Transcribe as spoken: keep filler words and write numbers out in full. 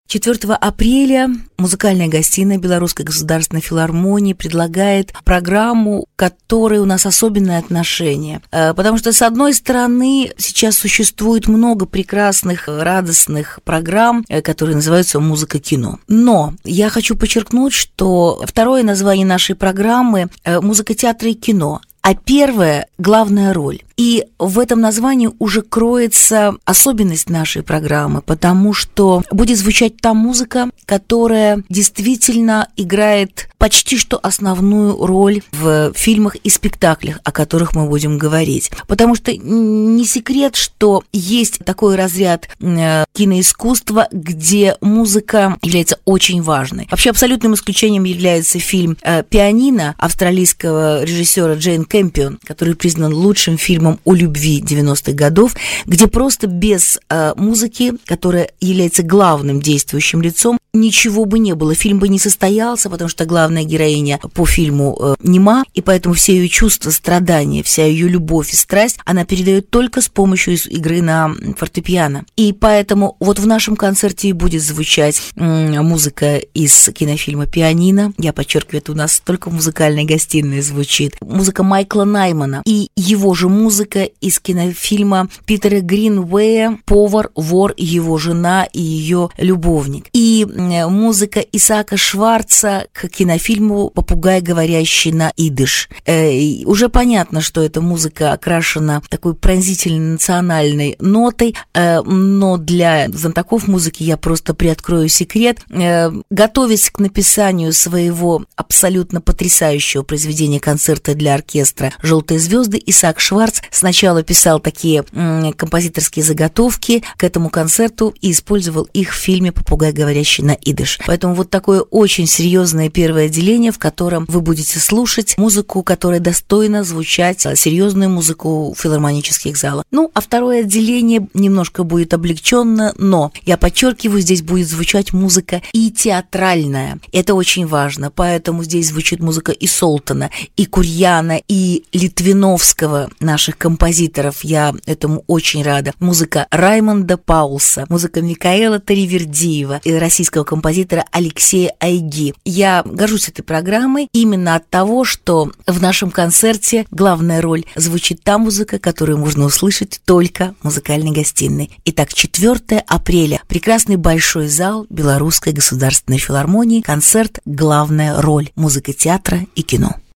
четвёртого апреля музыкальная гостиная Белорусской государственной филармонии предлагает программу, к которой у нас особенное отношение. Потому что, с одной стороны, сейчас существует много прекрасных, радостных программ, которые называются «Музыка-кино». Но я хочу подчеркнуть, что второе название нашей программы – «Музыка театра и кино», а первое – главная роль. И в этом названии уже кроется особенность нашей программы, потому что будет звучать та музыка, которая действительно играет почти что основную роль в фильмах и спектаклях, о которых мы будем говорить. Потому что не секрет, что есть такой разряд киноискусства, где музыка является очень важной. Вообще абсолютным исключением является фильм «Пианино» австралийского режиссера Джейн Кэмпион, который признан лучшим фильмом о любви девяностых годов, где просто без э, музыки, которая является главным действующим лицом, ничего бы не было. Фильм бы не состоялся, потому что главная героиня по фильму э, нема, и поэтому все ее чувства, страдания, вся ее любовь и страсть она передает только с помощью игры на фортепиано. И поэтому вот в нашем концерте и будет звучать э, музыка из кинофильма «Пианино». Я подчеркиваю, это у нас только в музыкальной гостиной звучит. Музыка Майкла Наймана и его же музыка из кинофильма Питера Гринвея «Повар, вор, его жена и ее любовник». И музыка Исаака Шварца к кинофильму «Попугай, говорящий на идиш». Э, уже понятно, что эта музыка окрашена такой пронзительной национальной нотой, э, но для знатоков музыки я просто приоткрою секрет. Э, готовясь к написанию своего абсолютно потрясающего произведения концерта для оркестра «Желтые звезды», Исаак Шварц сначала писал такие м, композиторские заготовки к этому концерту и использовал их в фильме «Попугай, говорящий на идиш». Поэтому вот такое очень серьезное первое отделение, в котором вы будете слушать музыку, которая достойна звучать, серьезную музыку филармонических залов. Ну, а второе отделение немножко будет облегченно, но, я подчеркиваю, здесь будет звучать музыка и театральная. Это очень важно, поэтому здесь звучит музыка и Солтона, и Курьяна, и Литвиновского, наших композиторов. Я этому очень рада. Музыка Раймонда Паулса, музыка Микаэла Таривердиева и российского композитора Алексея Айги. Я горжусь этой программой именно от того, что в нашем концерте главная роль звучит та музыка, которую можно услышать только в музыкальной гостиной. Итак, четвёртого апреля. Прекрасный большой зал Белорусской государственной филармонии. Концерт «Главная роль. Музыка театра и кино».